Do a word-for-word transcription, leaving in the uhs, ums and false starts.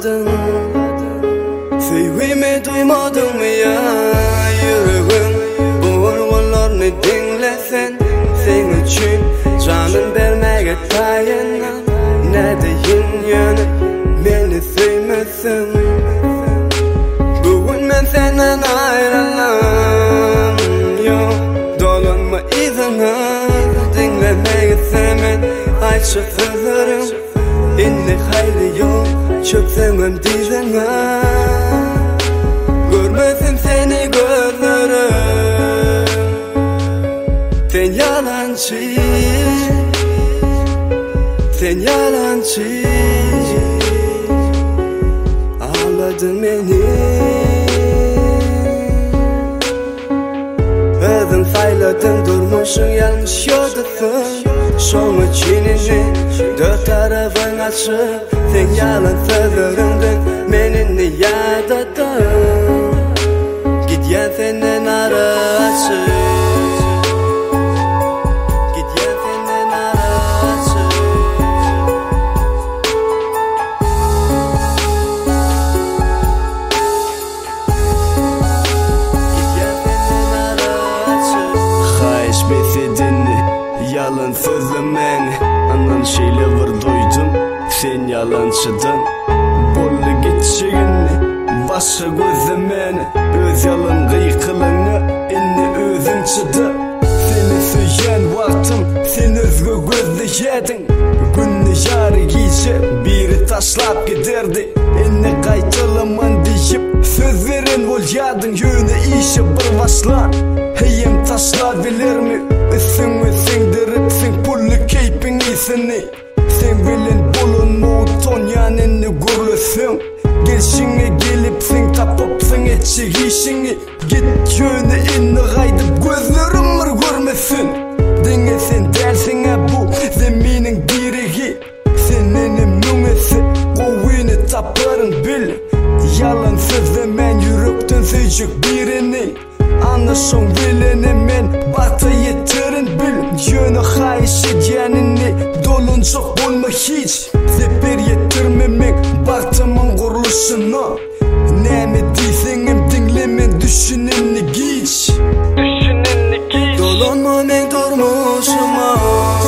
ağladın? Sevgimi duymadın mı ya yüreğim? Bu vurgunlarını dinlesen, sen için canım vermeye dayanam. Ne deyin yani beni sevmesin? Bugün ben senden ayrılam. Yok dolanma izine, dinlemeye sevmen açık sözlerim. İnne hayli yok, çok sevmem dizine. Görmesin seni gözlerim. Sen yalancı, sen yalancı. Ağladın beni. Özün sayladın, durmuşsun yanlış yoldasın. Şonu çinini dört tarafın açık. Sen yalan sözlerinden beni niyadadın. Gityen senden ara açık. Gityen senden ara açık. Gityen senden ara açık. Hayş besedini yalan sözlemen, anan şeyle var duydum. Sen yalancıdın, bollu geçişini başa gözlemen. Öz yalan kıykılını inni özün çıdı. Seni söyleyen vaktim sen özgü gözleyedin. Günni yarı giyce biri taşlap giderdi. Inni kaytılaman deyip söz veren olyadın. Yönü işe bir başlan, heyim taşlar bilir mi? Üsün üsün dirip sen pullu keypin iyisini. Sen bilin bulunma uton yanını gurlusun. Gelşine gelip sen tapıp sen etçik işini. Git yönü inni gaydıp gözlerim var görmesin. Denge sen dersin ha bu zeminin direği. Senin mümesi kovini taparın bil. Yalan sözlemen yürekten söyleyecek birini. Anlaşın bilenemen batı yetirin bil. Yönü hayiş edyenini doluncuk bulma hiç. Sefer yetirmemek baktımın kuruluşuna. Ne mi diysenim dinlemen düşüneni giç. Dolanma ben durmuşuma.